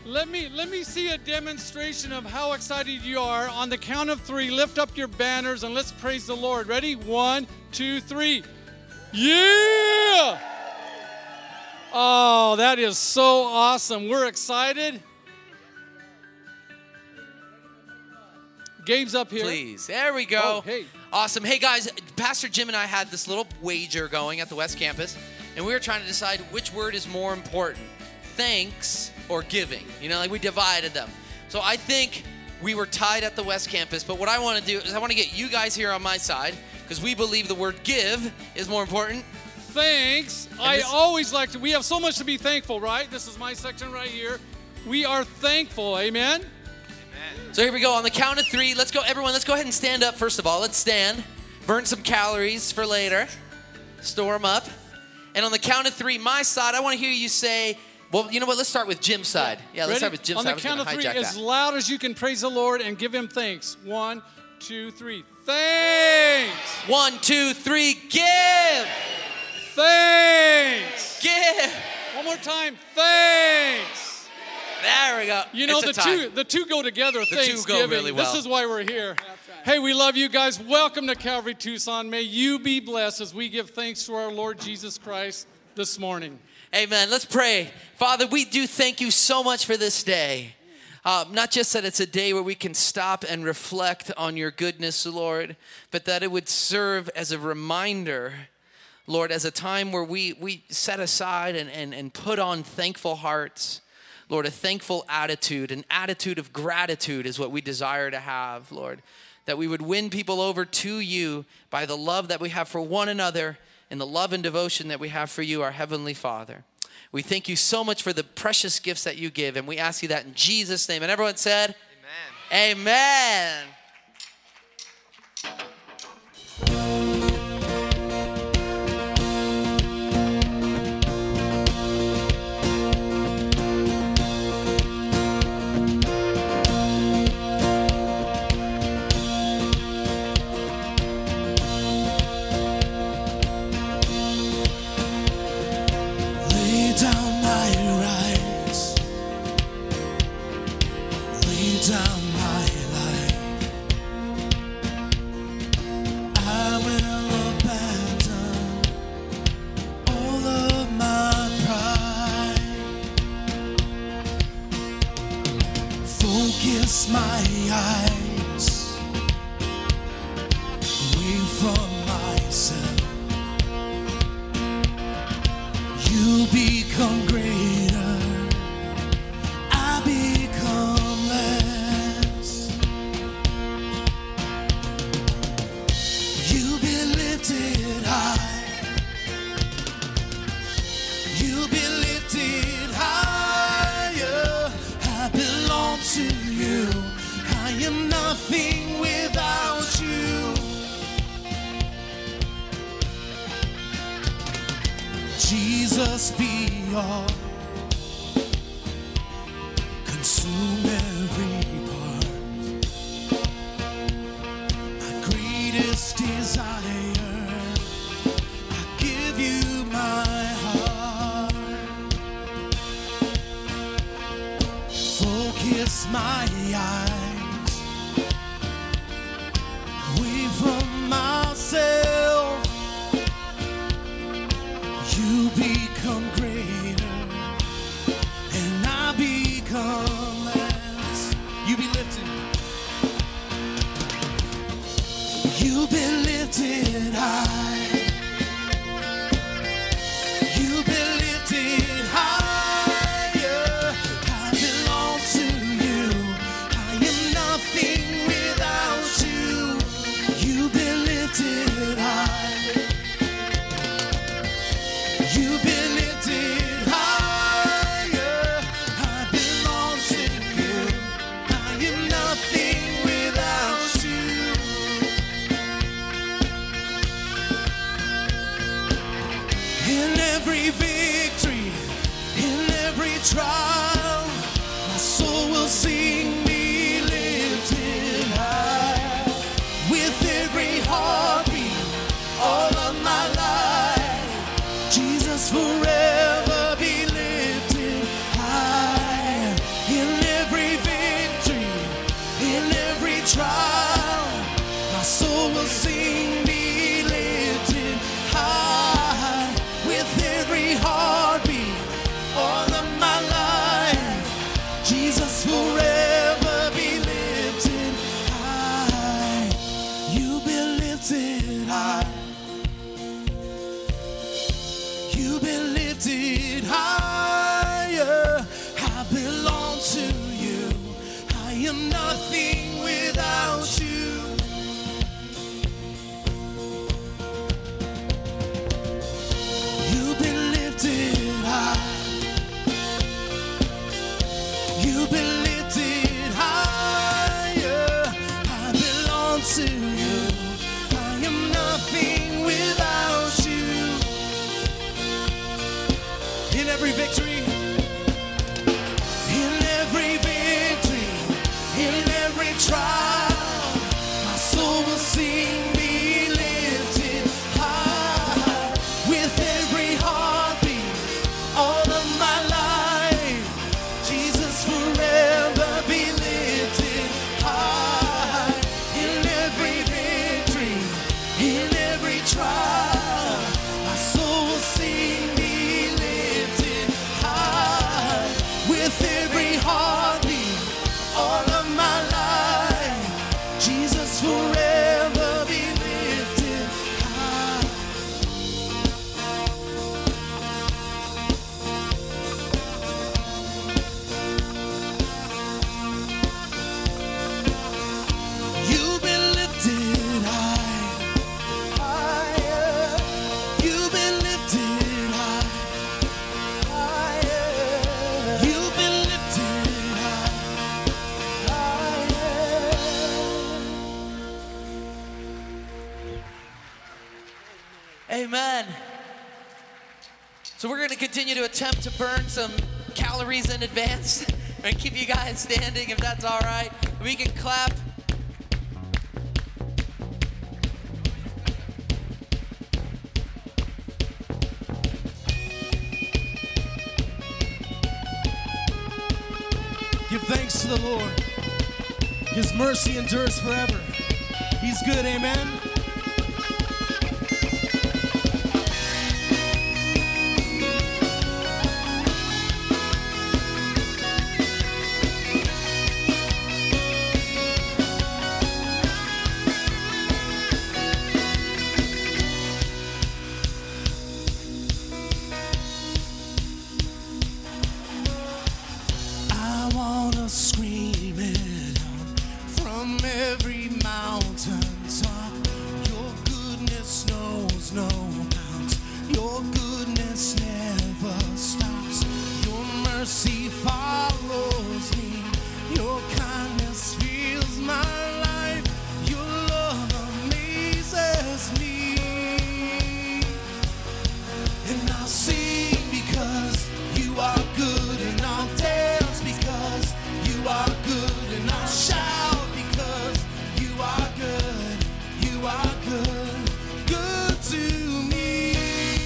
Let me see a demonstration of how excited you are. On the count of 3, lift up your banners and let's praise the Lord. Ready? 1, 2, 3. Yeah! Oh, that is so awesome. We're excited. Gabe's up here. Please. There we go. Oh, hey. Awesome. Hey, guys, Pastor Jim and I had this little wager going at the West Campus, and we were trying to decide which word is more important, thanks or giving. You know, like we divided them. So I think we were tied at the West Campus, but what I want to do is I want to get you guys here on my side because we believe the word give is more important. Thanks. I always like to, we have so much to be thankful, right? This is my section right here. We are thankful. Amen? So here we go. On the count of 3, let's go. Everyone, let's go ahead and stand up first of all. Let's stand. Burn some calories for later. Store them up. And on the count of 3, my side, I want to hear you say, well, you know what? Let's start with Jim's side. Yeah, let's start with Jim's side. On the count of 3, as loud as you can praise the Lord and give him thanks. 1, 2, 3. Thanks. 1, 2, 3. Give. Thanks. Give. One more time. Thanks. There we go. You know, the two go together. The Thanksgiving. two go really well. This is why we're here. Hey, we love you guys. Welcome to Calvary Tucson. May you be blessed as we give thanks to our Lord Jesus Christ this morning. Amen. Let's pray. Father, we do thank you so much for this day. Not just that it's a day where we can stop and reflect on your goodness, Lord, but that it would serve as a reminder, Lord, as a time where we set aside and put on thankful hearts. Lord, a thankful attitude, an attitude of gratitude is what we desire to have, Lord. That we would win people over to you by the love that we have for one another and the love and devotion that we have for you, our Heavenly Father. We thank you so much for the precious gifts that you give, and we ask you that in Jesus' name. And everyone said, Amen. Amen. My eyes away from myself. You become greater, I become less. You be lifted high, you be lifted higher. I belong to you. I am nothing without you. Jesus, be all. Consume every part. My greatest desire, I give you my heart. Focus my eyes away from myself. You become greater and I become less. You be lifted. You be lifted high. You be lifted higher. I belong to you. I am I belong to you. I am nothing without you. You've been lifted high. You've been lifted higher. I belong to you. I am nothing without you. In every victory, in every victory, in every trial, my soul will sing, be lifted high. With every heartbeat, all of my life, Jesus forever be lifted high. In every victory, in every trial, my soul will sing, be lifted high. With every heartbeat, all of my life, Jesus forever be lifted high. You've been lifted high, higher. You've been lifted high, higher. You've been lifted high, higher. Amen. So we're going to continue to attempt to burn some calories in advance and keep you guys standing if that's all right. We can clap. Give thanks to the Lord. His mercy endures forever. He's good, amen? I wanna scream it out from every mountaintop. Your goodness knows no bounds. Your goodness never stops. Your mercy follows me. Your kindness fills my life. Your love amazes me. And I'll sing because you are good, and I'll dance because you are good, and I'll shout because you are good. You are good, good to me.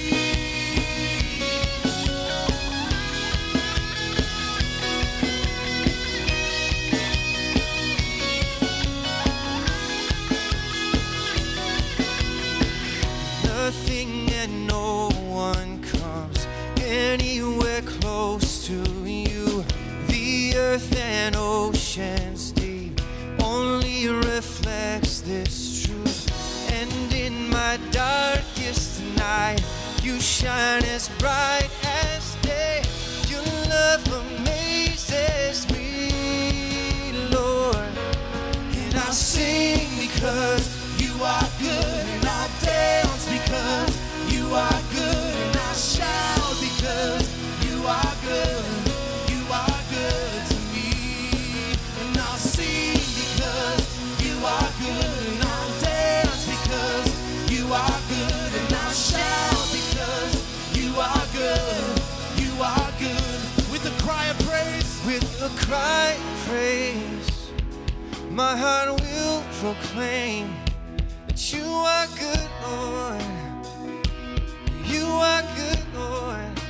Nothing and no one comes anywhere close to you. The earth and oceans deep only reflects this truth. And in my darkest night, you shine as bright as day. Your love amazes me, Lord. And I'll sing because you are good, and I'll dance because you are good, and I'll shout because you are good. You are good to me. And I'll sing because you are good, and I'll dance because you are good, and I'll shout because you are good. You are good. With a cry of praise, with a cry of praise, my heart will proclaim that you are good, Lord. You are good, Lord.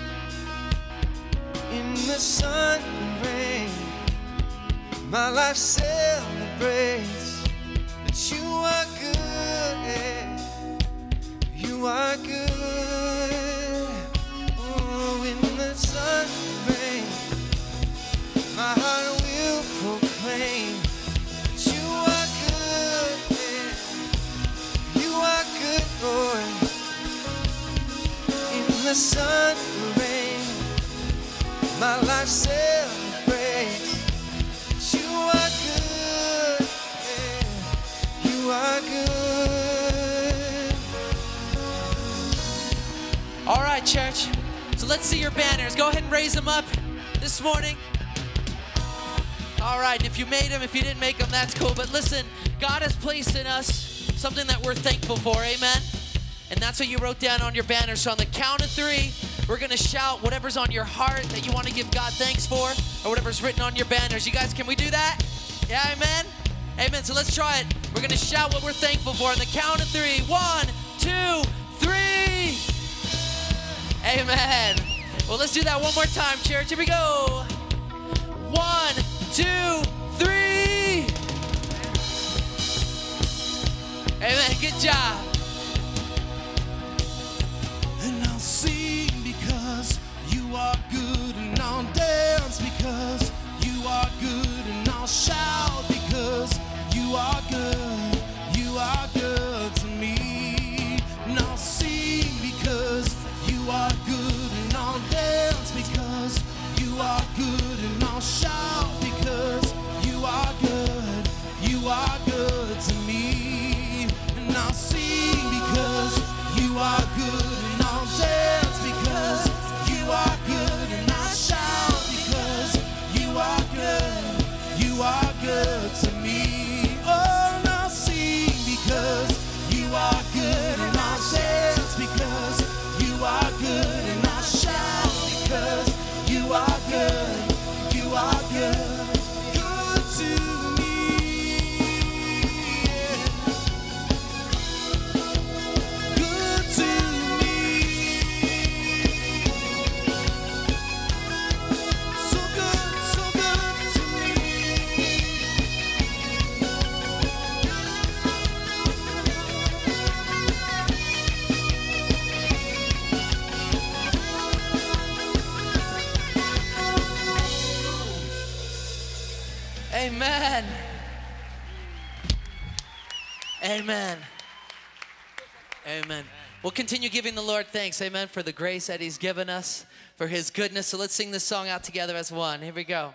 In the sun and rain, my life celebrates that you are good. You are good. Oh, in the sun and rain, my heart will proclaim that you are good. You are good, Lord. In the sun and rain, my life celebrates All right, church. So let's see your banners. Go ahead and raise them up this morning. All right, and if you made them, if you didn't make them, that's cool. But listen, God has placed in us something that we're thankful for, amen? And that's what you wrote down on your banner. So on the count of 3, we're going to shout whatever's on your heart that you want to give God thanks for, or whatever's written on your banners. You guys, can we do that? Yeah, amen? Amen. So let's try it. We're going to shout what we're thankful for on the count of 3. 1, 2, 3. Amen. Well, let's do that one more time, church. Here we go. 1, 2, 3. Amen. Good job. And I'll sing because you are good, and I'll dance because you are good, and I'll shout because you are good. You are good to me. And I'll sing because you are good, and I'll dance because you are good, and I'll shout because you are good. You are good to me. And I'll sing because you are good, and I'll dance because you are good, and I'll shout because you are good. You are good to me. Oh, and I'll sing because you are good, and I'll dance because you are good, and I'll shout because you are good. You are good. Good to me. Good to me. So good to me. Amen. Amen. Amen. We'll continue giving the Lord thanks, amen, for the grace that he's given us, for his goodness. So let's sing this song out together as one. Here we go.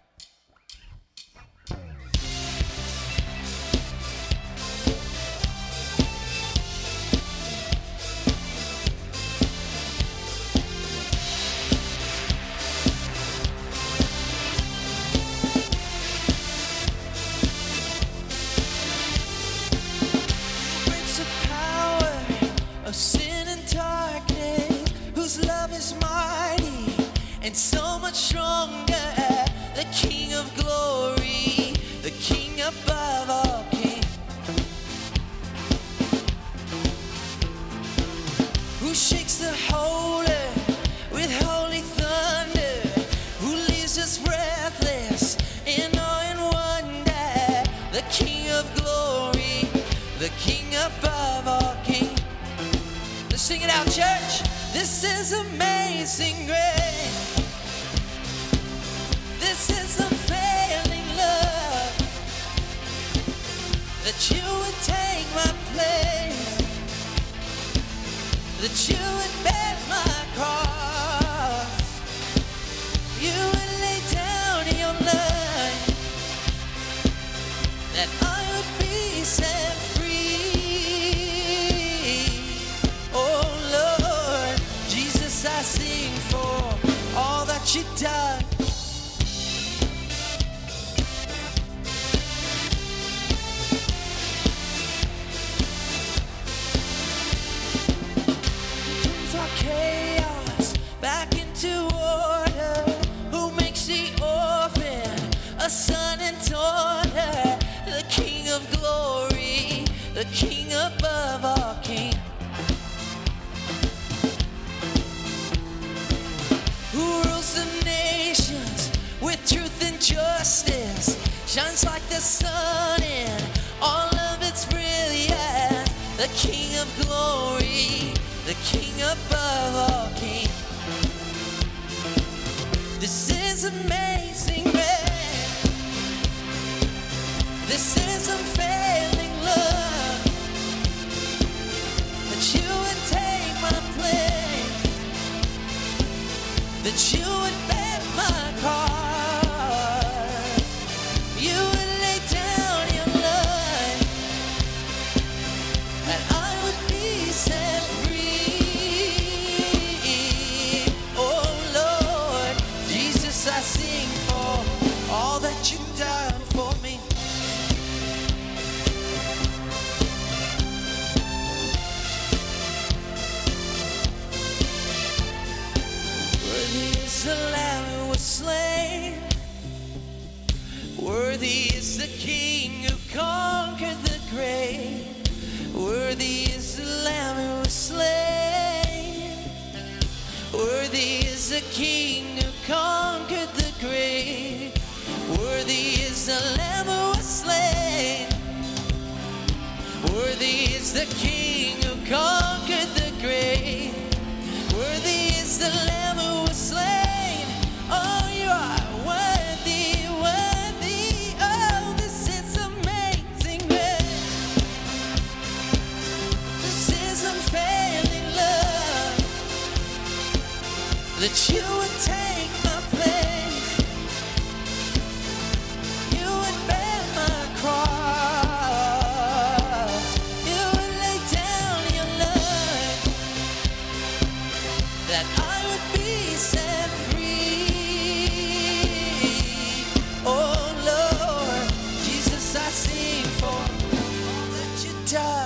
Prince of power of sin and darkness, whose love is mighty and so much stronger. The King of glory, the King above all kings, who shakes the whole earth with holy thunder, who leaves us breathless in awe and wonder. The King of glory, the King above all kings. Let's sing it out, church. This is amazing grace. This is unfailing love, that you would take my place, that you would bear my cross, you would lay down your life, that I would be set free. Oh Lord, Jesus, I sing for all that you've done. Turns our chaos back into order, who makes the orphan a son and daughter. The King of glory, the King above all kings, who rules the nations with truth and justice, shines like the sun in all of its brilliance. The King of glory, the King above all kings. This is amazing grace. This is unfailing love, that you would take my place, that you would bear my cross, you would lay down your life, that I would be set free. Worthy is the King who conquered the grave. Worthy is the Lamb who was slain. Worthy is the King who conquered the grave. Worthy is the Lamb who was slain. Worthy is the King who conquered the grave. Worthy is the Lamb who was slain. Oh, you are worthy, worthy. Oh, this is amazing grace. This is unfailing love. That you would take my place. You would bear my cross. You would lay down your life. That I would be set free. Oh Lord, Jesus, I sing for all that you died.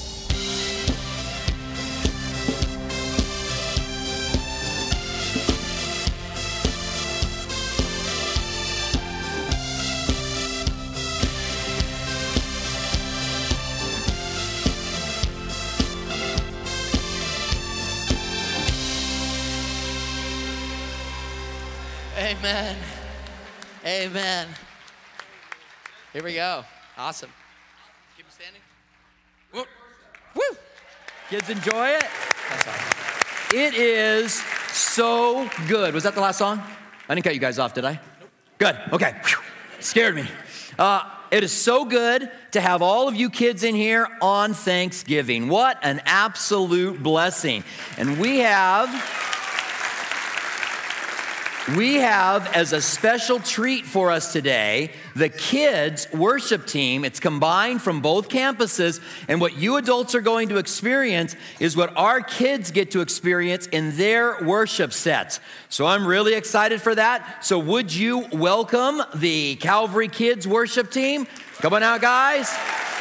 Amen. Amen. Here we go. Awesome. Keep them standing. Woo. Woo. Kids enjoy it? That's awesome. It is so good. Was that the last song? I didn't cut you guys off, did I? Nope. Good. Okay. Whew. Scared me. It is so good to have all of you kids in here on Thanksgiving. What an absolute blessing. And we have as a special treat for us today, the kids worship team. It's combined from both campuses, and what you adults are going to experience is what our kids get to experience in their worship sets. So I'm really excited for that. So would you welcome the Calvary Kids worship team? Come on out, guys.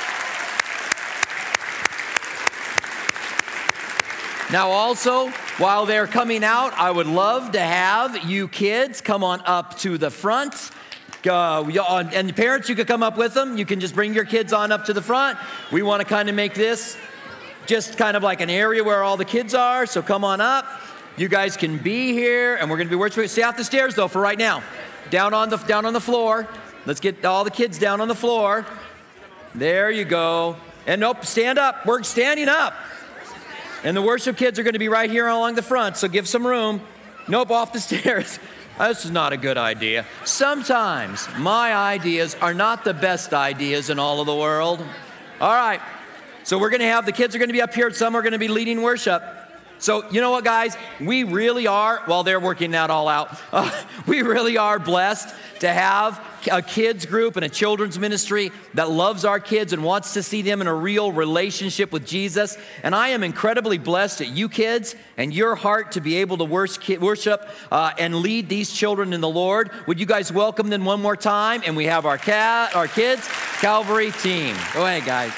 Now also, while they're coming out, I would love to have you kids come on up to the front. And parents, you could come up with them. You can just bring your kids on up to the front. We want to kind of make this just kind of like an area where all the kids are. So come on up. You guys can be here, and we're going to be worshiping. Stay off the stairs, though, for right now. Down on the floor. Let's get all the kids down on the floor. There you go. And nope, stand up. We're standing up. And the worship kids are going to be right here along the front, so give some room. Nope, off the stairs. This is not a good idea. Sometimes my ideas are not the best ideas in all of the world. All right, so we're going to have, the kids are going to be up here. Some are going to be leading worship. So you know what, guys? We really are, while they're working that all out, we really are blessed to have a kids group and a children's ministry that loves our kids and wants to see them in a real relationship with Jesus. And I am incredibly blessed at you kids and your heart to be able to worship and lead these children in the Lord. Would you guys welcome them one more time? And we have our kids Calvary team. Go ahead, guys.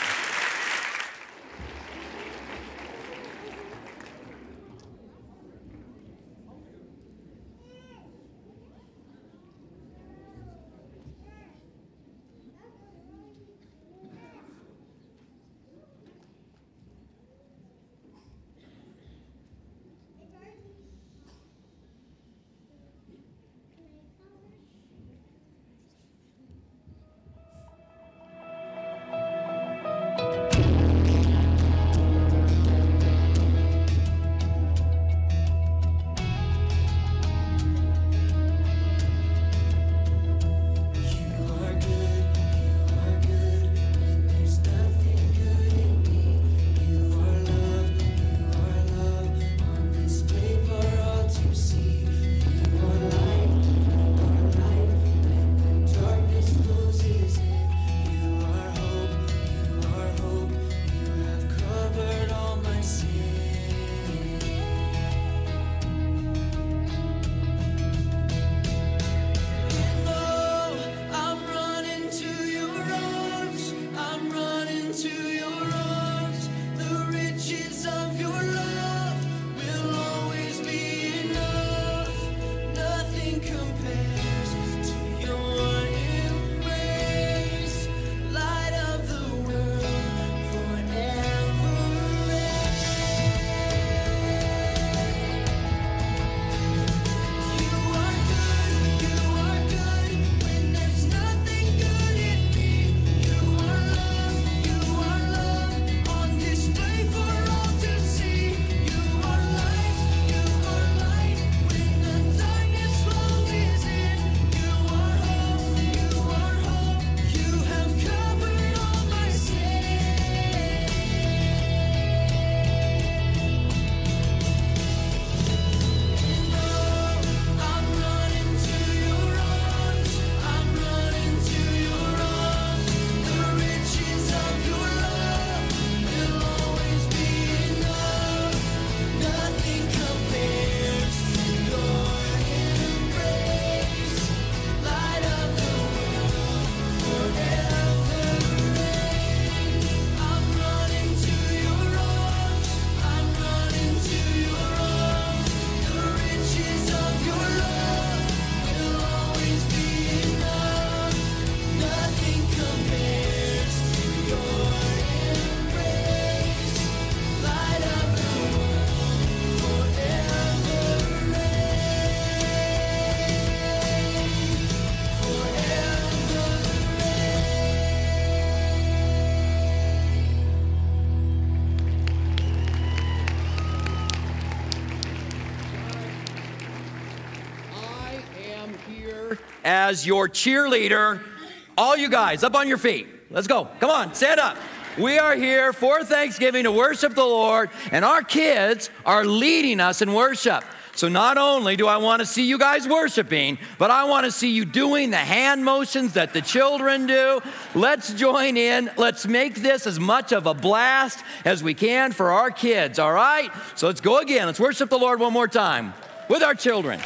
as your cheerleader. All you guys, up on your feet. Let's go. Come on, stand up. We are here for Thanksgiving to worship the Lord, and our kids are leading us in worship. So not only do I want to see you guys worshiping, but I want to see you doing the hand motions that the children do. Let's join in. Let's make this as much of a blast as we can for our kids, all right? So let's go again. Let's worship the Lord one more time with our children.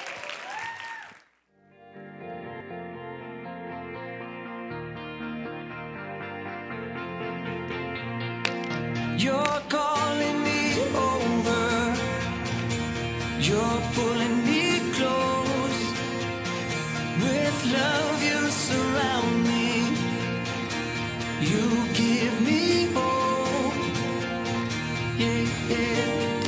You're calling me over. You're pulling me close. With love you surround me. You give me hope. Yeah, yeah,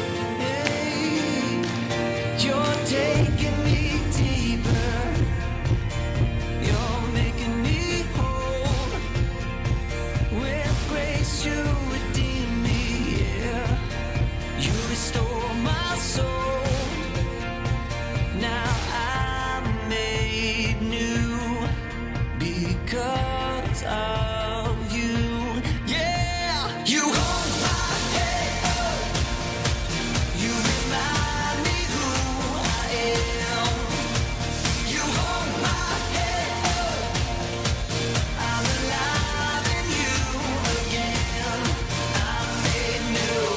yeah. You're taking me deeper. You're making me whole. With grace you redeem me, yeah. You restore my soul. Now I'm made new because of you. Yeah, you hold my head up. You remind me who I am. You hold my head up. I'm alive in you again. I'm made new.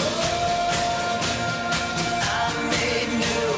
I'm made new.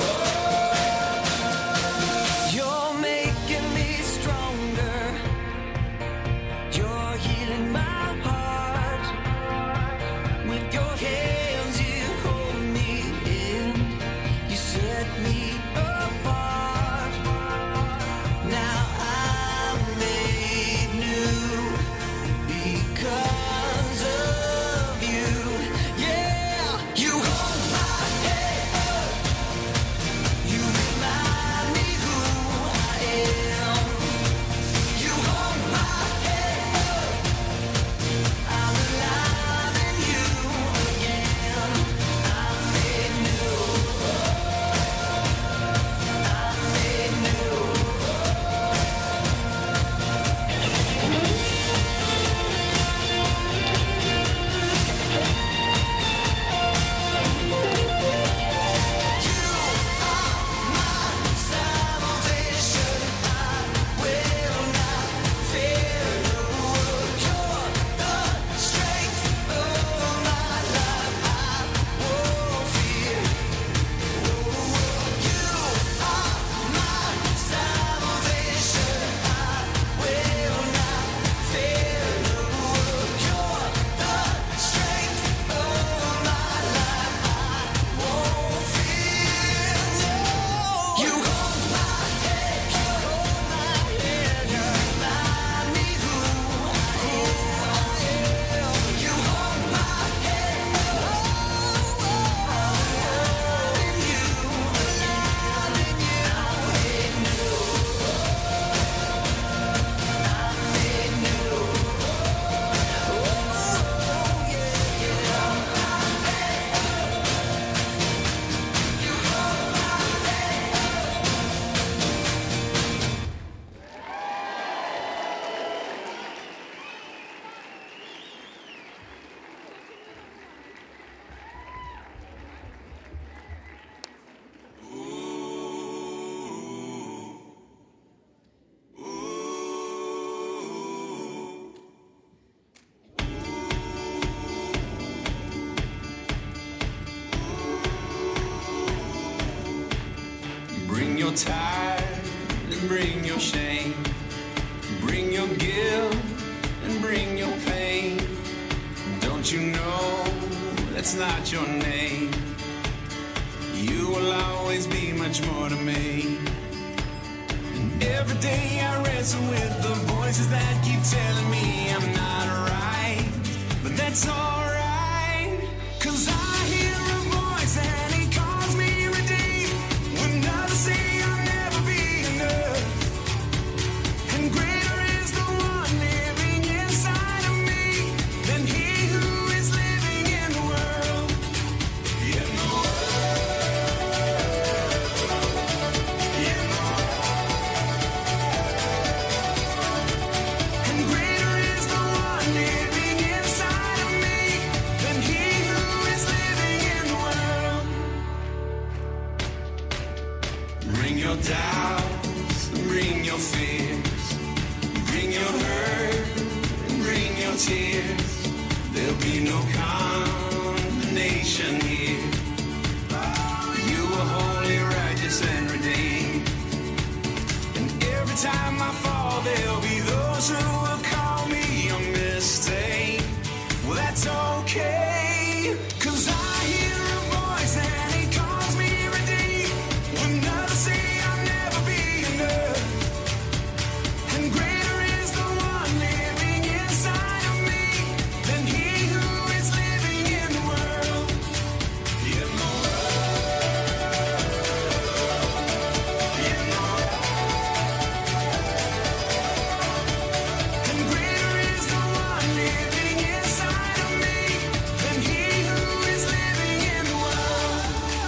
You're making me stronger. You're healing my heart. With your hands you hold me in. You set me apart. Now I'm made new because of you. Yeah, you hold my head up. You remind me who I am. You hold my head up. I'm alive in you again. I'm made new. I'm made new. Salvation, I will not fear no world. You're the strength of my life. I won't fear no world. You are my salvation. I will not fear no world. You're the strength of my life. I won't fear no. You hold my head. You hold my head. You remind me who I am. You hold my head. I'm alive in you. Alive in you. I'm made new. I'm made new. Oh, yeah, yeah. You hold my Bring your tithe and bring your shame. Bring your guilt and bring your pain. Don't you know that's not your name? You will always be much more to me. And every day I wrestle with the voices that keep telling me I'm not right. But that's alright, 'cause I hear a voice and he calls me redeemed. When others say I'll never be enough. And greater is the one living inside of me than he who is living in the world. In the world. In the world. your fears, bring your hurt and bring your tears. There'll be no condemnation here. You are holy, righteous, and redeemed. And every time I fall, there'll be those who will call me a mistake. Well, that's okay, 'cause I hear a voice and he calls me redeemed. When others say I'll never be enough, and greater is the one living inside of me than he who is living in the world. In the world, in the world. And greater is the one living inside of me than he who is living in the world.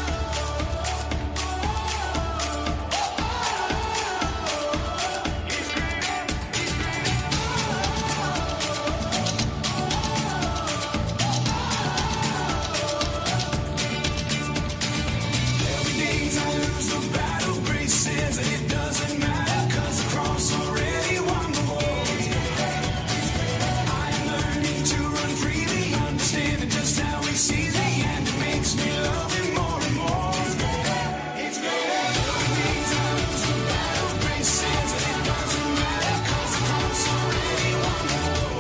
Every day I lose the battle, grace says that it doesn't matter, 'cause the cross already won the war. I'm learning to run freely, understanding just how he sees me, and it makes me love him more and more. It's great. Every day I lose the battle, grace says that it doesn't matter, 'cause the cross already won the war.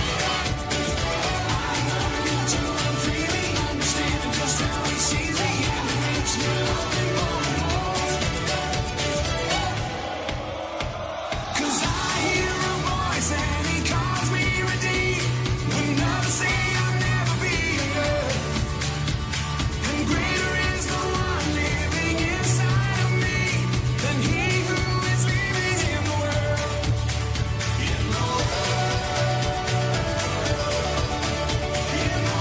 I'm learning to run freely, understanding just how he sees me, and it makes me love him more and more. 'Cause I hear a voice and he calls me redeemed. When others say I'll never be enough, and greater is the one living inside of me than he who is living in the world. In the world, in the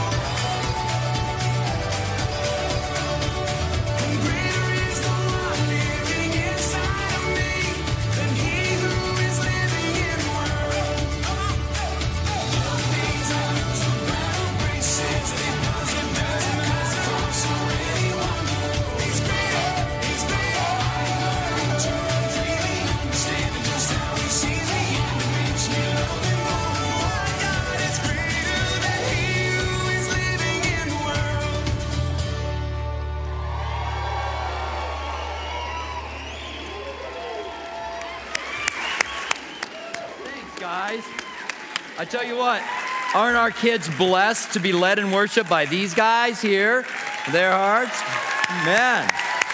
world. And greater is the one living inside of me than he who is living in the world. Other days I lose the battle, grace says that it doesn't matter, 'cause the cross already won the war. He's greater, he's greater. I'm learning to run freely, understanding just how he sees me, and it makes me love him more and more. God is greater than he who is living in the world. Thanks, guys. I tell you what, aren't our kids blessed to be led in worship by these guys here? Their hearts? Man.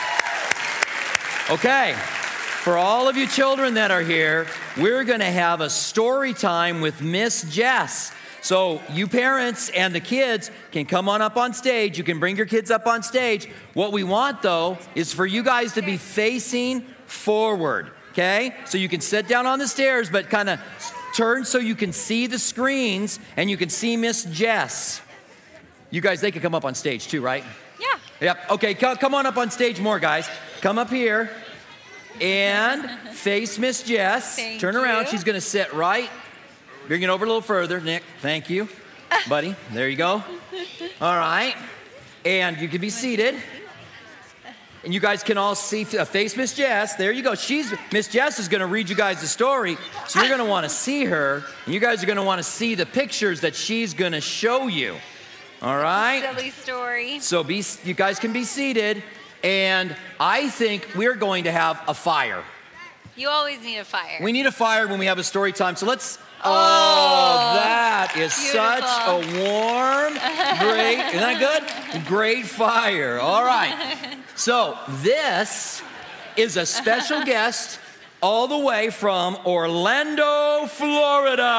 Okay, for all of you children that are here, we're going to have a story time with Miss Jess. So you parents and the kids can come on up on stage. You can bring your kids up on stage. What we want, though, is for you guys to be facing forward, okay? So you can sit down on the stairs, but kind of turn so you can see the screens and you can see Miss Jess. You guys, they can come up on stage too, right? Yeah. Yep. Okay, come on up on stage more, guys. Come up here and face Miss Jess. Thank Turn around. you. She's going to sit right. Bring it over a little further, Nick. Thank you, buddy. There you go. All right. And you can be seated. And you guys can all see, face Miss Jess. There you go. Miss Jess is going to read you guys the story. So you're going to want to see her. And you guys are going to want to see the pictures that she's going to show you. All right? Silly story. So you guys can be seated. And I think we're going to have a fire. You always need a fire. We need a fire when we have a story time. So let's... Oh, that is beautiful. such a warm, great, isn't that good? Great fire. All right. So this is a special guest all the way from Orlando, Florida.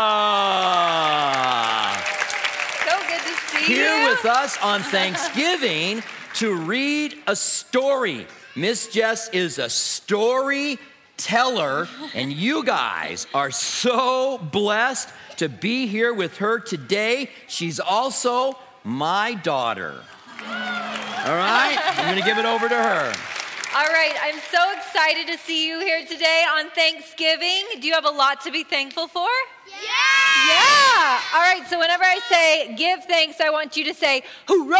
So good to see you. Here with us on Thanksgiving to read a story. Miss Jess is a storyteller, and you guys are so blessed to be here with her today. She's also my daughter. All right, I'm gonna give it over to her. All right, I'm so excited to see you here today on Thanksgiving. Do you have a lot to be thankful for? Yeah! All right, so whenever I say give thanks, I want you to say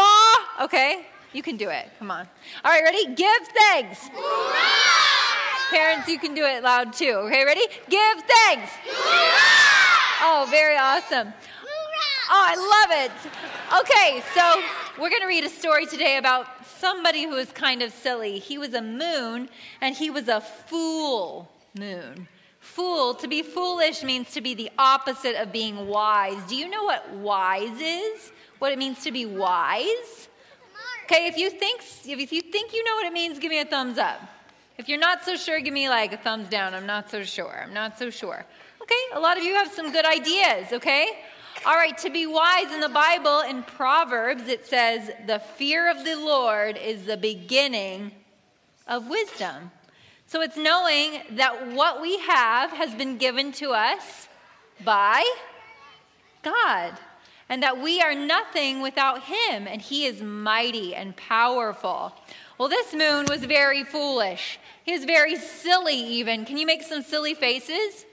hoorah! Okay? You can do it. Come on. All right, ready? Give thanks. Hoorah! Parents, you can do it loud too. Okay, ready? Give thanks. Oh, very awesome. Oh, I love it. Okay, so we're going to read a story today about somebody who was kind of silly. He was a moon, and he was a fool moon. Fool, to be foolish means to be the opposite of being wise. Do you know what wise is? What it means to be wise? Okay, if you think you know what it means, give me a thumbs up. If you're not so sure, give me like a thumbs down. I'm not so sure. Okay, a lot of you have some good ideas, okay? All right, to be wise in the Bible, in Proverbs, it says, the fear of the Lord is the beginning of wisdom. So it's knowing that what we have has been given to us by God, and that we are nothing without him, and he is mighty and powerful. Well, this moon was very foolish. He was very silly even. Can you make some silly faces?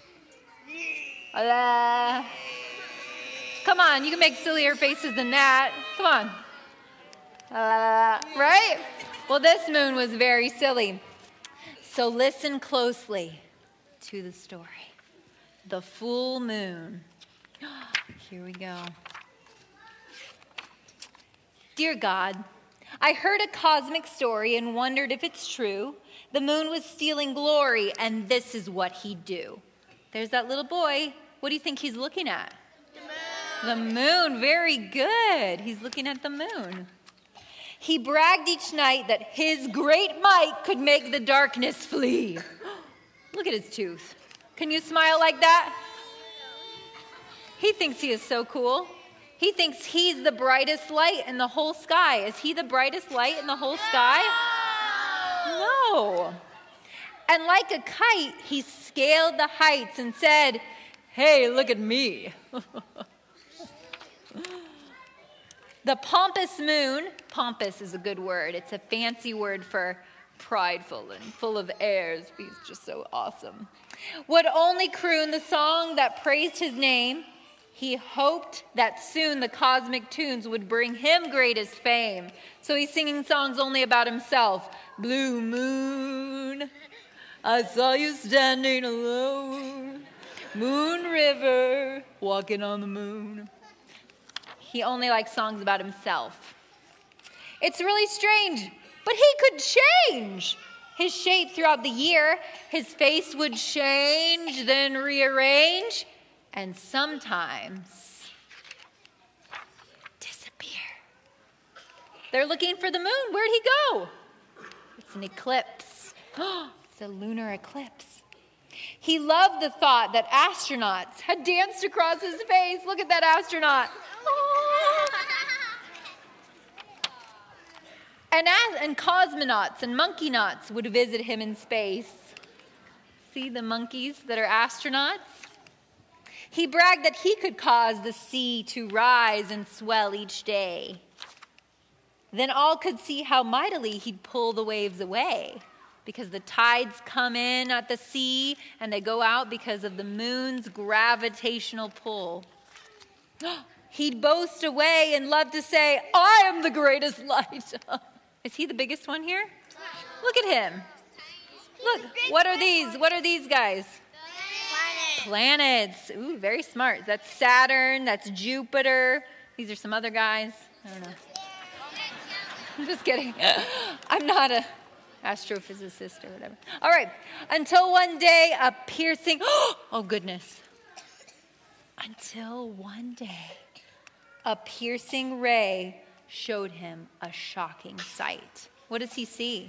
Come on, you can make sillier faces than that. Come on. Right? Well, this moon was very silly. So listen closely to the story. The full moon. Here we go. Dear God, I heard a cosmic story and wondered if it's true. The moon was stealing glory, and this is what he'd do. There's that little boy. What do you think he's looking at? The moon. Very good. He's looking at the moon. He bragged each night that his great might could make the darkness flee. Look at his tooth. Can you smile like that? He thinks he is so cool. He thinks he's the brightest light in the whole sky. Is he the brightest light in the whole sky? No. And like a kite, he scaled the heights and said, "Hey, look at me." The pompous moon, pompous is a good word. It's a fancy word for prideful and full of airs. He's just so awesome. Would only croon the song that praised his name. He hoped that soon the cosmic tunes would bring him greatest fame. So he's singing songs only about himself. Blue moon, I saw you standing alone. Moon river, walking on the moon. He only likes songs about himself. It's really strange, but he could change his shape throughout the year. His face would change, then rearrange, and sometimes disappear. They're looking for the moon. Where'd he go? It's an eclipse. It's a lunar eclipse. He loved the thought that astronauts had danced across his face. Look at that astronaut. And cosmonauts and monkey knots would visit him in space. See the monkeys that are astronauts? He bragged that he could cause the sea to rise and swell each day. Then all could see how mightily he'd pull the waves away, because the tides come in at the sea and they go out because of the moon's gravitational pull. He'd boast away and love to say, "I am the greatest light." Is he the biggest one here? Look at him. Look, what are these? What are these guys? Planets. Ooh, very smart. That's Saturn. That's Jupiter. These are some other guys. I don't know. I'm just kidding. I'm not a astrophysicist or whatever. All right. Until one day a piercing, oh goodness. Until one day a piercing ray showed him a shocking sight. What does he see?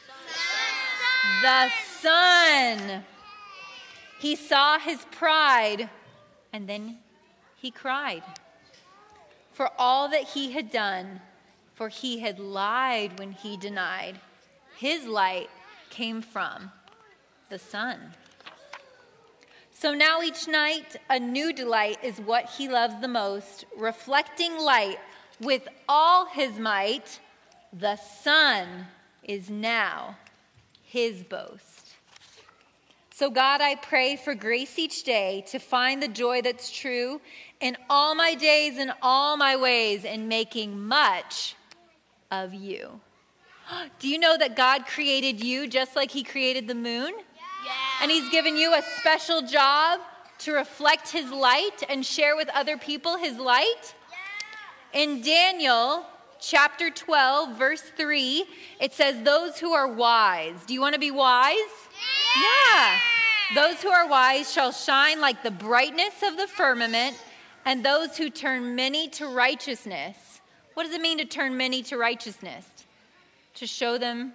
The sun. He saw his pride, and then he cried for all that he had done, for he had lied when he denied. His light came from the sun. So now each night, a new delight is what he loves the most, reflecting light with all his might. The sun is now his boast. So God, I pray for grace each day to find the joy that's true in all my days and all my ways, in making much of you. Do you know that God created you just like he created the moon? Yeah. And he's given you a special job to reflect his light and share with other people his light? Yeah. In Daniel chapter 12, verse 3, it says, those who are wise. Do you want to be wise? Yeah. Those who are wise shall shine like the brightness of the firmament, and those who turn many to righteousness. What does it mean to turn many to righteousness? To show them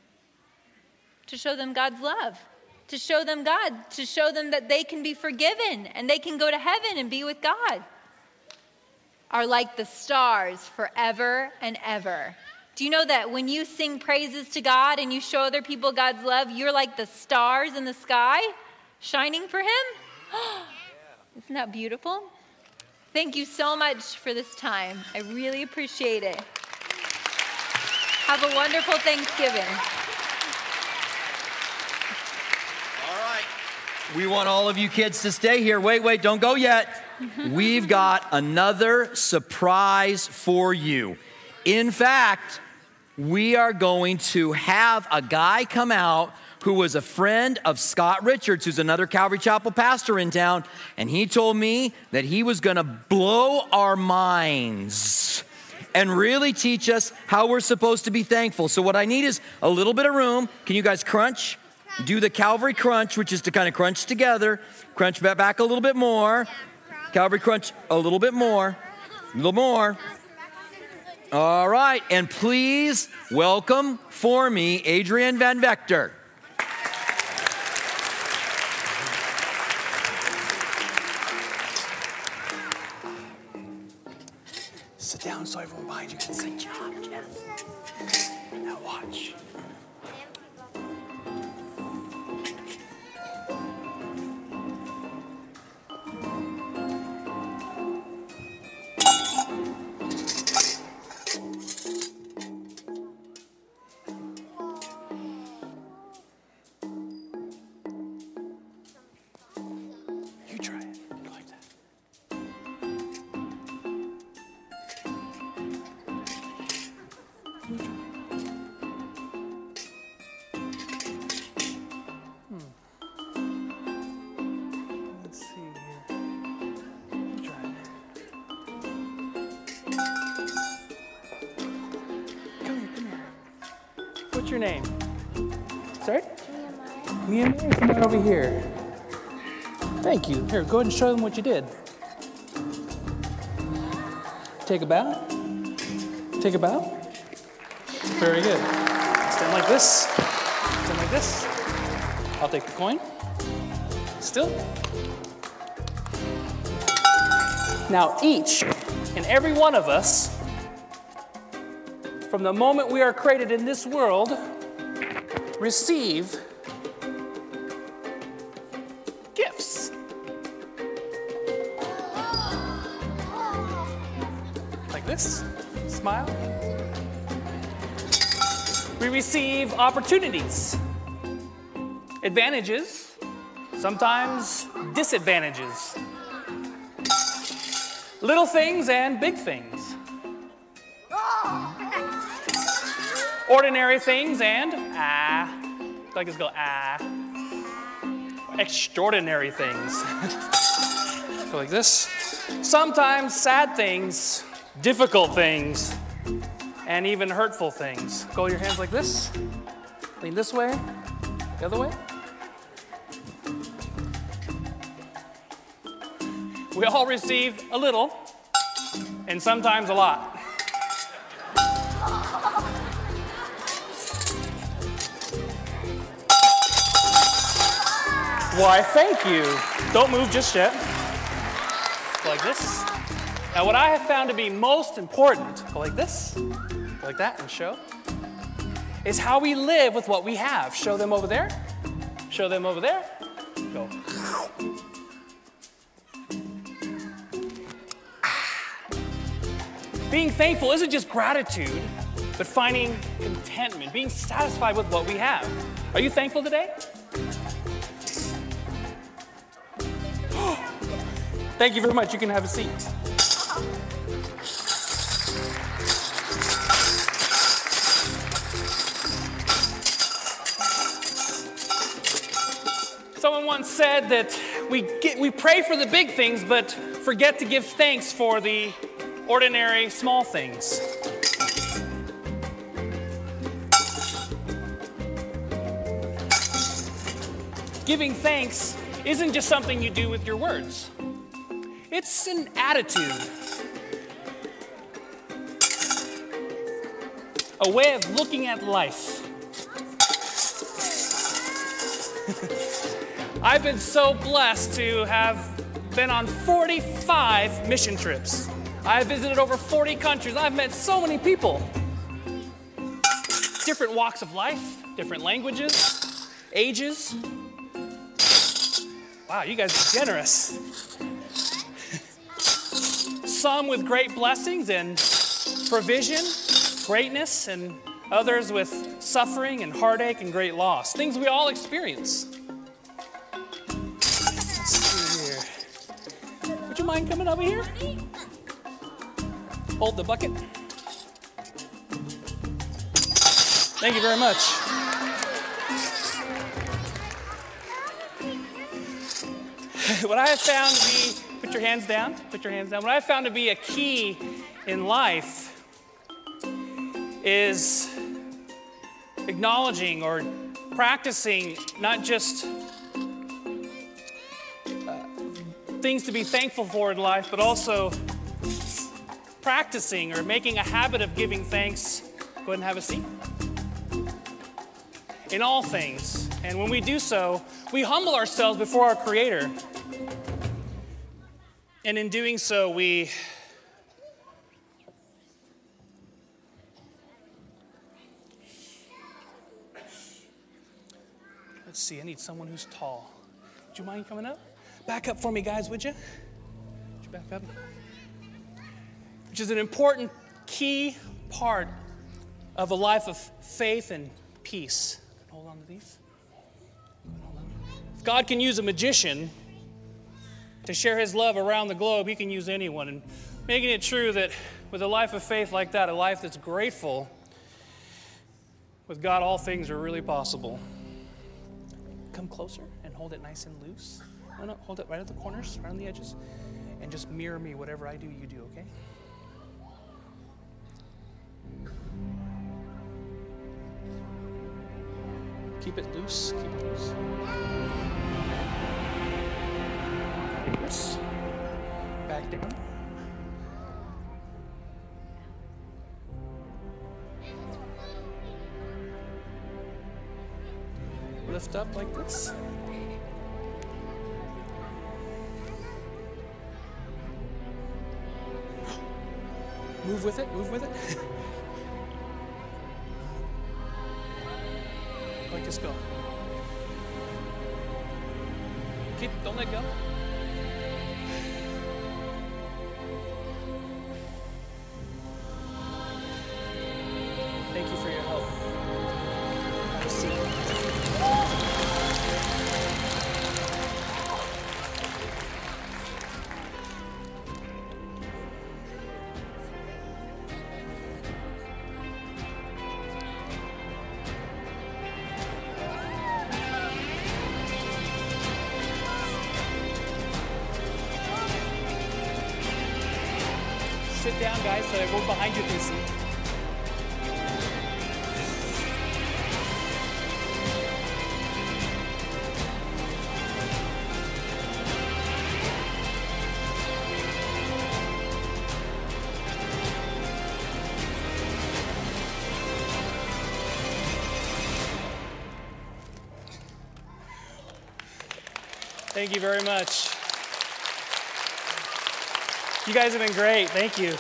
God's love, to show them God, to show them that they can be forgiven and they can go to heaven and be with God. Are like the stars forever and ever. Do you know that when you sing praises to God and you show other people God's love, you're like the stars in the sky shining for him? Isn't that beautiful? Thank you so much for this time. I really appreciate it. Have a wonderful Thanksgiving. All right. We want all of you kids to stay here. Wait, don't go yet. We've got another surprise for you. In fact, we are going to have a guy come out who was a friend of Scott Richards, who's another Calvary Chapel pastor in town, and he told me that he was going to blow our minds and really teach us how we're supposed to be thankful. So what I need is a little bit of room. Can you guys crunch? Do the Calvary crunch, which is to kind of crunch together. Crunch back a little bit more. Calvary crunch a little bit more. A little more. All right, and please welcome for me Adrian Van Vector. Sit down so everyone behind you can see. Good job, Jeff. Now watch. You try it. You like that? Let's see here. You try it. Come here. What's your name? Sorry? Nehemiah. Come on over here. Thank you. Here, go ahead and show them what you did. Take a bow. Take a bow. Very good. Stand like this. Stand like this. I'll take the coin. Still. Now each and every one of us, from the moment we are created in this world, receive gifts. Like this. Smile. We receive opportunities, advantages, sometimes disadvantages, little things and big things, ordinary things and like this go extraordinary things. Go like this. Sometimes sad things, difficult things, and even hurtful things. Go your hands like this. Lean this way, the other way. We all receive a little, and sometimes a lot. Why, thank you. Don't move just yet. Go like this. Now, what I have found to be most important, go like this, go like that, and show, is how we live with what we have. Show them over there. Show them over there. Go. Being thankful isn't just gratitude, but finding contentment, being satisfied with what we have. Are you thankful today? Thank you very much. You can have a seat. said that we pray for the big things, but forget to give thanks for the ordinary small things. Giving thanks isn't just something you do with your words. It's an attitude, a way of looking at life. I've been so blessed to have been on 45 mission trips. I've visited over 40 countries. I've met so many people. Different walks of life, different languages, ages. Wow, you guys are generous. Some with great blessings and provision, greatness, and others with suffering and heartache and great loss. Things we all experience. Let's see here. Would you mind coming over here? Hold the bucket. Thank you very much. What I have found to be, put your hands down. What I have found to be a key in life is acknowledging or practicing not just things to be thankful for in life, but also practicing or making a habit of giving thanks. Go ahead and have a seat. In all things. And when we do so, we humble ourselves before our Creator. And in doing so, let's see, I need someone who's tall. Would you mind coming up? Back up for me, guys, would you? Would you back up? Which is an important key part of a life of faith and peace. Hold on to these. If God can use a magician to share his love around the globe, he can use anyone. And making it true that with a life of faith like that, a life that's grateful, with God, all things are really possible. Come closer and hold it nice and loose. No, hold it right at the corners, right on the edges, and just mirror me. Whatever I do, you do, okay? Keep it loose, keep it loose. Back down. Lift up like this. Move with it, move with it. Like this, go. Don't let go. Thank you for your help. Have a seat. Sit down, guys, so everyone behind you can see. Thank you very much. You guys have been great. Thank you.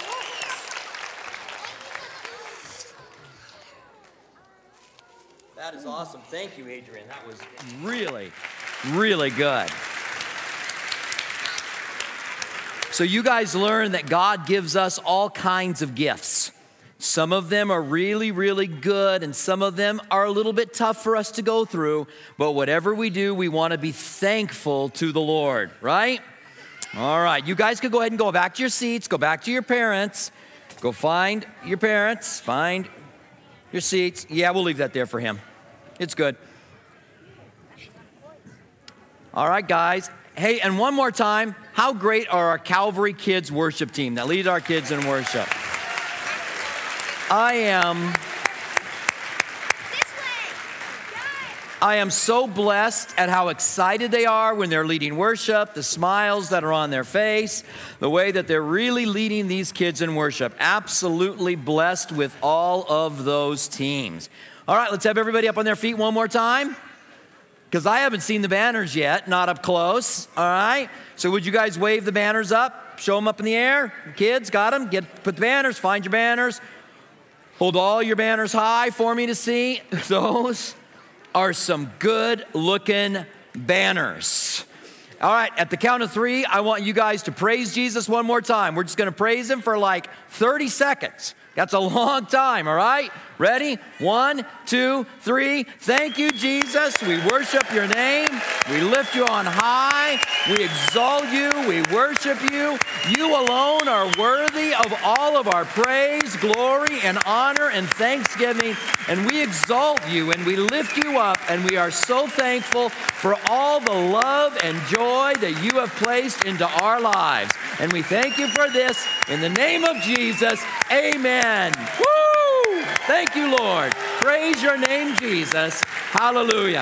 That is awesome. Thank you, Adrian. That was really, really good. So you guys learned that God gives us all kinds of gifts. Some of them are really, really good, and some of them are a little bit tough for us to go through. But whatever we do, we want to be thankful to the Lord, right? All right, you guys can go ahead and go back to your seats, go back to your parents, go find your parents, find your seats. Yeah, we'll leave that there for him. It's good. All right, guys. Hey, and one more time, how great are our Calvary Kids worship team that lead our kids in worship? I am so blessed at how excited they are when they're leading worship, the smiles that are on their face, the way that they're really leading these kids in worship. Absolutely blessed with all of those teams. All right, let's have everybody up on their feet one more time, because I haven't seen the banners yet, not up close. All right, so would you guys wave the banners up, show them up in the air? Kids, got them? Put the banners, find your banners. Hold all your banners high for me to see. Those are some good-looking banners. All right, at the count of 3, I want you guys to praise Jesus one more time. We're just going to praise him for like 30 seconds. That's a long time, all right? Ready? 1, 2, 3. Thank you, Jesus. We worship your name. We lift you on high. We exalt you. We worship you. You alone are worthy of all of our praise, glory, and honor and thanksgiving. And we exalt you and we lift you up. And we are so thankful for all the love and joy that you have placed into our lives. And we thank you for this in the name of Jesus. Amen. Woo! Thank you, Lord. Praise your name, Jesus. Hallelujah.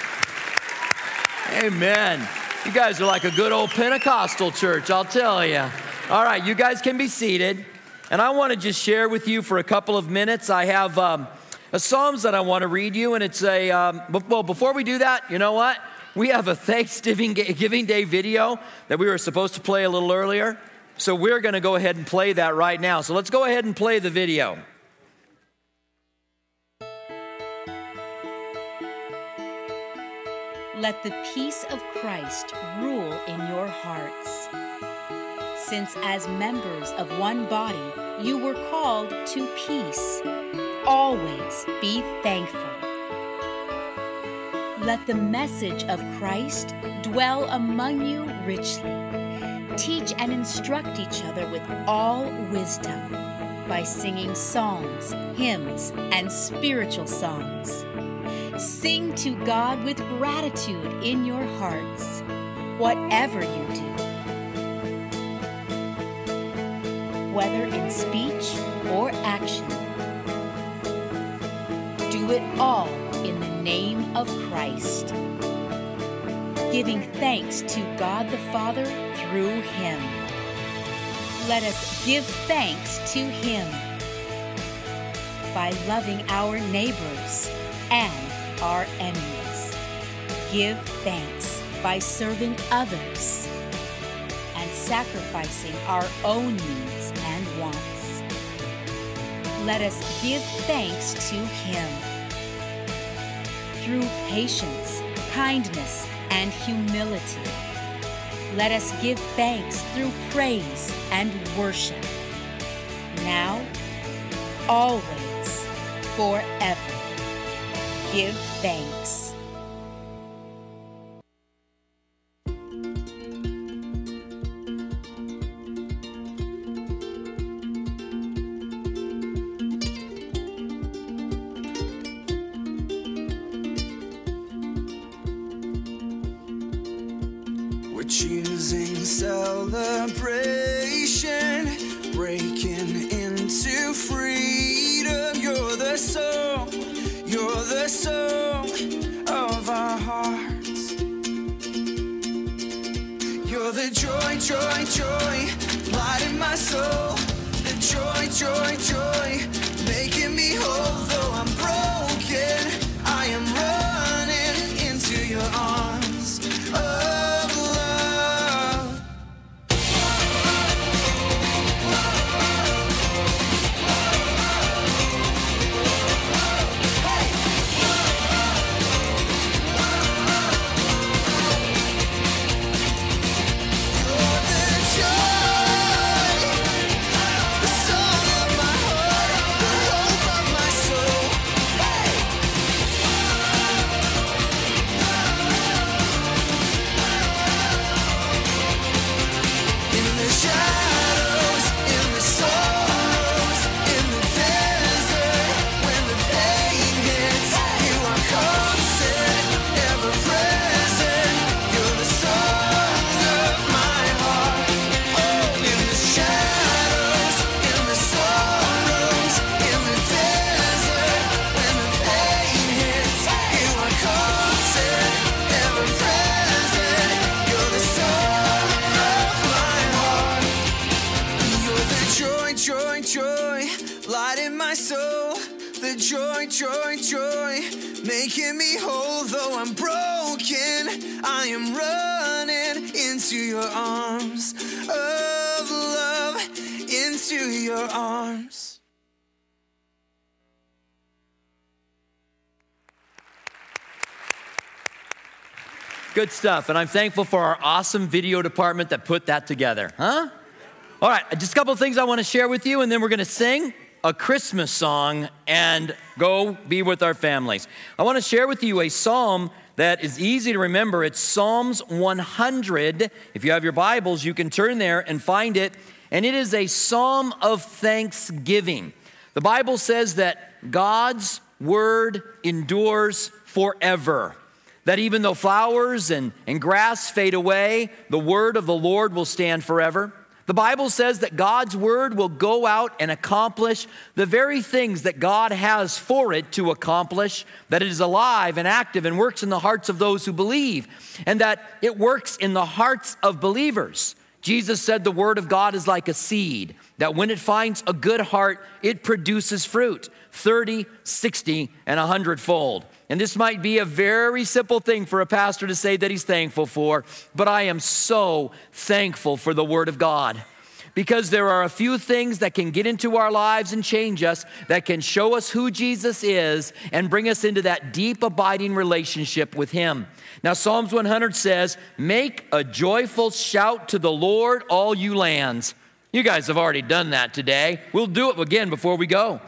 Amen. You guys are like a good old Pentecostal church, I'll tell you. All right, you guys can be seated. And I want to just share with you for a couple of minutes. I have a Psalms that I want to read you. And it's well, before we do that, you know what? We have a Thanksgiving Day video that we were supposed to play a little earlier. So we're going to go ahead and play that right now. So let's go ahead and play the video. Let the peace of Christ rule in your hearts. Since as members of one body, you were called to peace, always be thankful. Let the message of Christ dwell among you richly. Teach and instruct each other with all wisdom by singing psalms, hymns, and spiritual songs. Sing to God with gratitude in your hearts, whatever you do. Whether in speech or action, do it all in the name of Christ, giving thanks to God the Father through him. Let us give thanks to him by loving our neighbors and our enemies. Give thanks by serving others and sacrificing our own needs and wants. Let us give thanks to him through patience, kindness, and humility. Let us give thanks through praise and worship, now, always, forever. Give thanks. We're choosing celebration, breaking into freedom. You're the song of our hearts. You're the joy, joy, joy, light in my soul. The joy, joy, joy, making me whole. Though I'm broken, I am running into your arms of love. The song of my heart, the hope of my soul. soul, the joy, joy, joy, making me whole. Though I'm broken, I am running into your arms of love, into your arms. Good stuff, and I'm thankful for our awesome video department that put that together, huh? All right, just a couple of things I want to share with you, and then we're going to sing a Christmas song and go be with our families. I want to share with you a psalm that is easy to remember. It's Psalms 100. If you have your Bibles, you can turn there and find it, and it is a psalm of thanksgiving. The Bible says that God's word endures forever. That even though flowers and grass fade away, the word of the Lord will stand forever. The Bible says that God's word will go out and accomplish the very things that God has for it to accomplish, that it is alive and active and works in the hearts of those who believe, and that it works in the hearts of believers. Jesus said the word of God is like a seed, that when it finds a good heart, it produces fruit, 30, 60, and 100-fold. And this might be a very simple thing for a pastor to say that he's thankful for, but I am so thankful for the Word of God. Because there are a few things that can get into our lives and change us, that can show us who Jesus is and bring us into that deep, abiding relationship with Him. Now, Psalms 100 says, "Make a joyful shout to the Lord, all you lands." You guys have already done that today. We'll do it again before we go.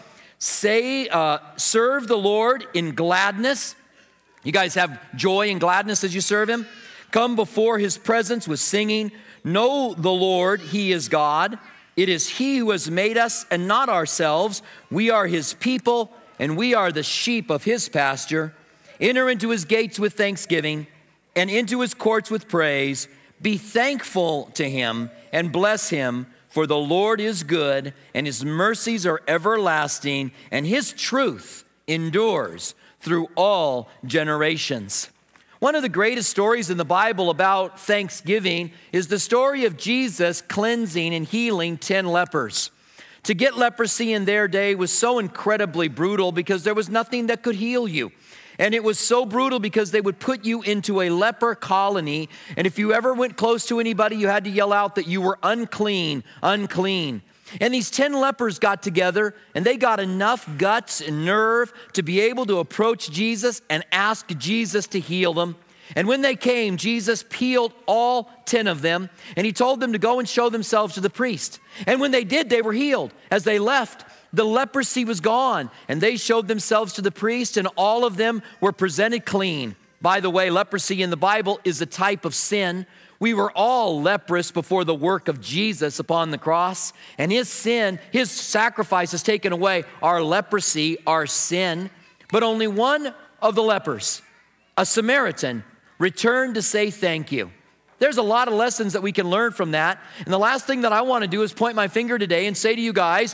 Serve the Lord in gladness. You guys have joy and gladness as you serve Him. Come before His presence with singing. Know the Lord, He is God. It is He who has made us and not ourselves. We are His people and we are the sheep of His pasture. Enter into His gates with thanksgiving and into His courts with praise. Be thankful to Him and bless Him. For the Lord is good, and His mercies are everlasting, and His truth endures through all generations. One of the greatest stories in the Bible about thanksgiving is the story of Jesus cleansing and healing 10 lepers. To get leprosy in their day was so incredibly brutal because there was nothing that could heal you. And it was so brutal because they would put you into a leper colony. And if you ever went close to anybody, you had to yell out that you were unclean, unclean. And these 10 lepers got together and they got enough guts and nerve to be able to approach Jesus and ask Jesus to heal them. And when they came, Jesus healed all 10 of them. And He told them to go and show themselves to the priest. And when they did, they were healed. As they left, the leprosy was gone, and they showed themselves to the priest, and all of them were presented clean. By the way, leprosy in the Bible is a type of sin. We were all leprous before the work of Jesus upon the cross, and His sin, His sacrifice has taken away our leprosy, our sin. But only one of the lepers, a Samaritan, returned to say thank you. There's a lot of lessons that we can learn from that. And the last thing that I want to do is point my finger today and say to you guys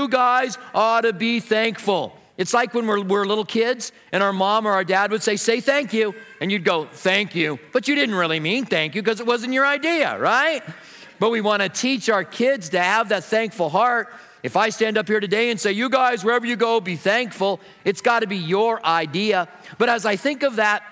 ought to be thankful. It's like when we're little kids and our mom or our dad would say thank you. And you'd go, thank you. But you didn't really mean thank you because it wasn't your idea, right? But we want to teach our kids to have that thankful heart. If I stand up here today and say, you guys, wherever you go, be thankful, it's got to be your idea. But as I think of that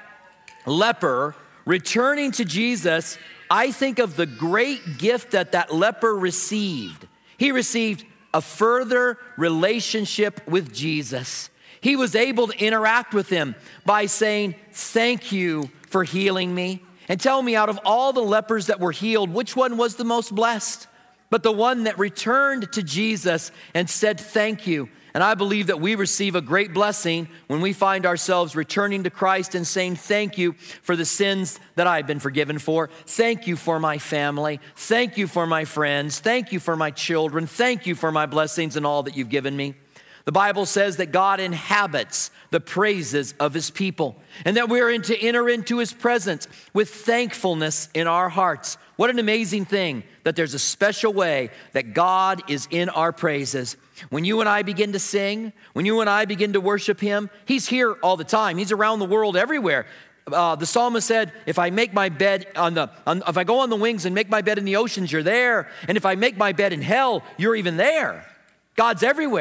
leper returning to Jesus, I think of the great gift that leper received. He received a further relationship with Jesus. He was able to interact with Him by saying, thank you for healing me. And tell me, out of all the lepers that were healed, which one was the most blessed? But the one that returned to Jesus and said, thank you. And I believe that we receive a great blessing when we find ourselves returning to Christ and saying, thank you for the sins that I've been forgiven for. Thank you for my family. Thank you for my friends. Thank you for my children. Thank you for my blessings and all that you've given me. The Bible says that God inhabits the praises of His people and that we're to enter into His presence with thankfulness in our hearts. What an amazing thing that there's a special way that God is in our praises. When you and I begin to sing, when you and I begin to worship Him, He's here all the time. He's around the world everywhere. The psalmist said, if I make my bed if I go on the wings and make my bed in the oceans, you're there. And if I make my bed in hell, you're even there. God's everywhere.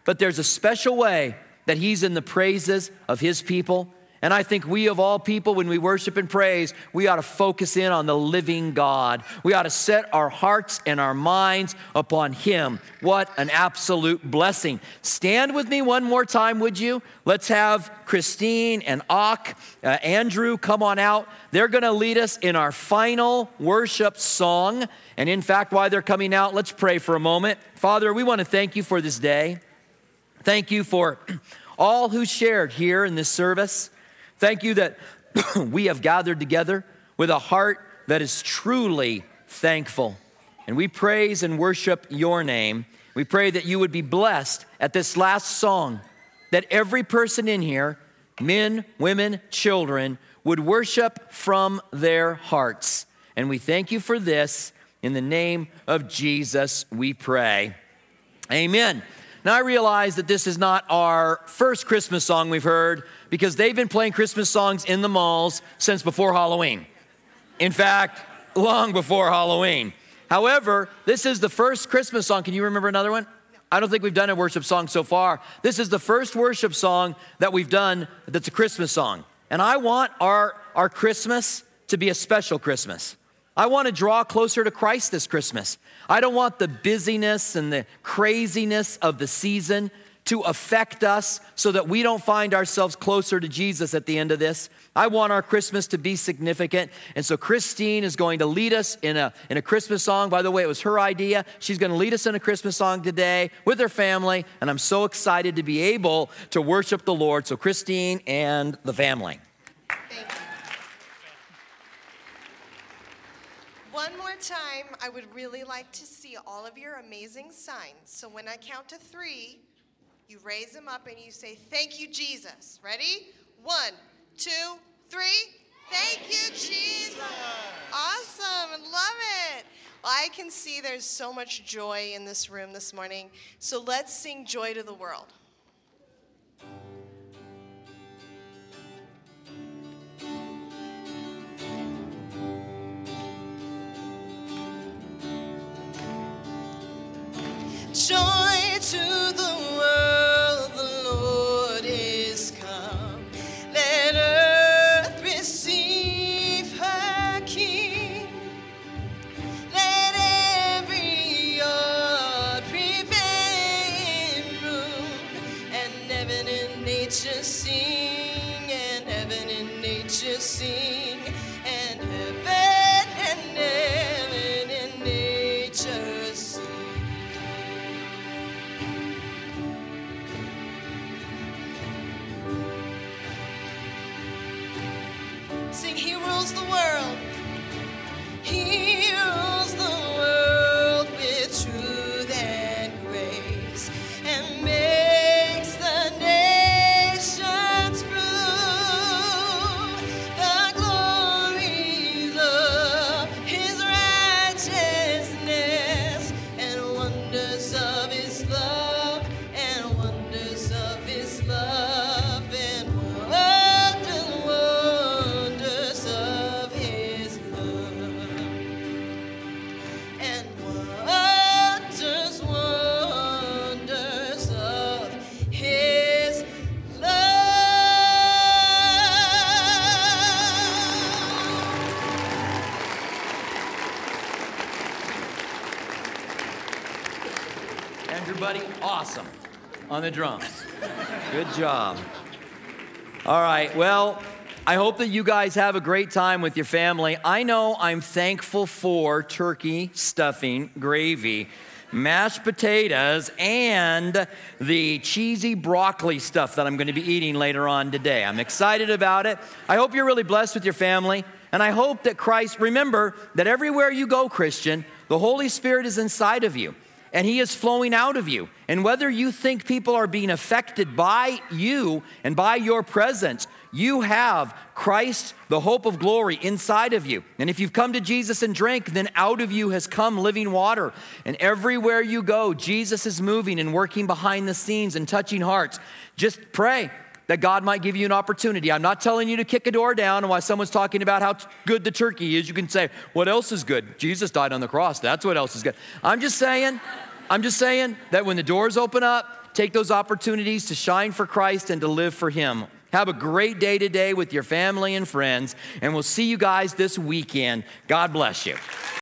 but there's a special way that he's in the praises of his people. And I think we of all people, when we worship and praise, we ought to focus in on the living God. We ought to set our hearts and our minds upon him. What an absolute blessing. Stand with me one more time, would you? Let's have Christine and Andrew come on out. They're going to lead us in our final worship song. And in fact, while they're coming out, let's pray for a moment. Father, we want to thank you for this day. Thank you for all who shared here in this service. Thank you that we have gathered together with a heart that is truly thankful. And we praise and worship your name. We pray that you would be blessed at this last song, that every person in here, men, women, children, would worship from their hearts. And we thank you for this. In the name of Jesus, we pray. Amen. Now, I realize that this is not our first Christmas song we've heard, because they've been playing Christmas songs in the malls since before Halloween. In fact, long before Halloween. However, this is the first Christmas song. Can you remember another one? I don't think we've done a worship song so far. This is the first worship song that we've done that's a Christmas song. And I want our Christmas to be a special Christmas. I want to draw closer to Christ this Christmas. I don't want the busyness and the craziness of the season to affect us so that we don't find ourselves closer to Jesus at the end of this. I want our Christmas to be significant. And so Christine is going to lead us in a Christmas song. By the way, it was her idea. She's going to lead us in a Christmas song today with her family. And I'm so excited to be able to worship the Lord. So Christine and the family. Thank you. One more time, I would really like to see all of your amazing signs. So when I count to 3, you raise them up and you say, thank you, Jesus. Ready? 1, 2, 3. Thank you, Jesus. Awesome. Love it. Well, I can see there's so much joy in this room this morning. So let's sing Joy to the World. Joy to the world, the Lord is come. Let earth receive her King. Let every heart prepare in room, and heaven and nature sing, and heaven and nature sing, and heaven and nature sing. Sing, he rules the world. He rules the world with truth and grace, and makes the nations prove the glories of his righteousness, and wonders of his love, and wonders of his love, and wonders of his love, and wonders of his love. Andrew, buddy, awesome on the drums. Good job. All right, well, I hope that you guys have a great time with your family. I know I'm thankful for turkey, stuffing, gravy, mashed potatoes, and the cheesy broccoli stuff that I'm going to be eating later on today. I'm excited about it. I hope you're really blessed with your family. And I hope that Christ, remember that everywhere you go, Christian, the Holy Spirit is inside of you. And he is flowing out of you. And whether you think people are being affected by you and by your presence, you have Christ, the hope of glory, inside of you. And if you've come to Jesus and drank, then out of you has come living water. And everywhere you go, Jesus is moving and working behind the scenes and touching hearts. Just pray that God might give you an opportunity. I'm not telling you to kick a door down, and while someone's talking about how good the turkey is, you can say, what else is good? Jesus died on the cross. That's what else is good. I'm just saying that when the doors open up, Take those opportunities to shine for Christ and to live for Him. Have a great day today with your family and friends, and we'll see you guys this weekend. God bless you.